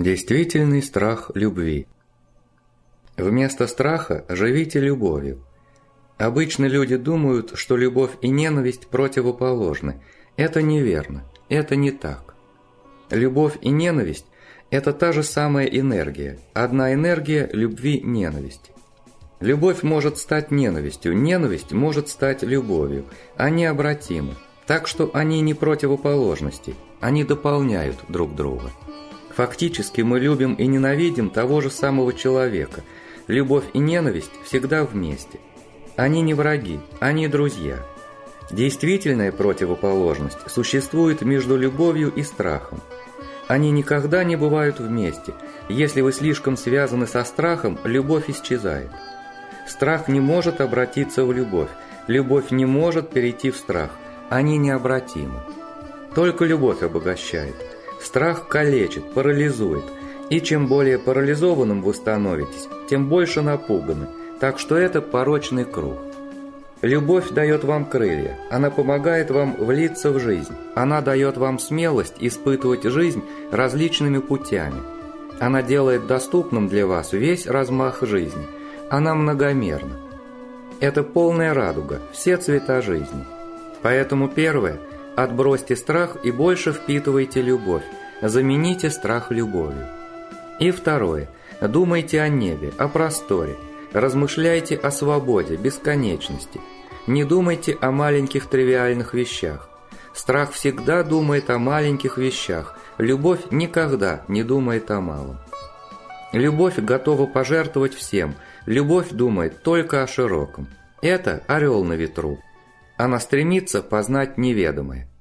Действительный страх любви. Вместо страха живите любовью. Обычно люди думают, что любовь и ненависть противоположны. Это неверно, это не так. Любовь и ненависть – это та же самая энергия, одна энергия любви-ненависти. Любовь может стать ненавистью, ненависть может стать любовью, они обратимы, так что они не противоположности, они дополняют друг друга. Фактически мы любим и ненавидим того же самого человека. Любовь и ненависть всегда вместе. Они не враги, они друзья. Действительная противоположность существует между любовью и страхом. Они никогда не бывают вместе. Если вы слишком связаны со страхом, любовь исчезает. Страх не может обратиться в любовь не может перейти в страх. Они необратимы. Только любовь обогащает. Страх калечит, парализует, и чем более парализованным вы становитесь, тем больше напуганы, так что это порочный круг. Любовь дает вам крылья, она помогает вам влиться в жизнь, она дает вам смелость испытывать жизнь различными путями. Она делает доступным для вас весь размах жизни, она многомерна. Это полная радуга, все цвета жизни. Поэтому первое – отбросьте страх и больше впитывайте любовь, замените страх любовью. И второе – думайте о небе, о просторе, размышляйте о свободе, бесконечности. Не думайте о маленьких тривиальных вещах. Страх всегда думает о маленьких вещах, любовь никогда не думает о малом. Любовь готова пожертвовать всем, любовь думает только о широком. Это орел на ветру. Она стремится познать неведомое.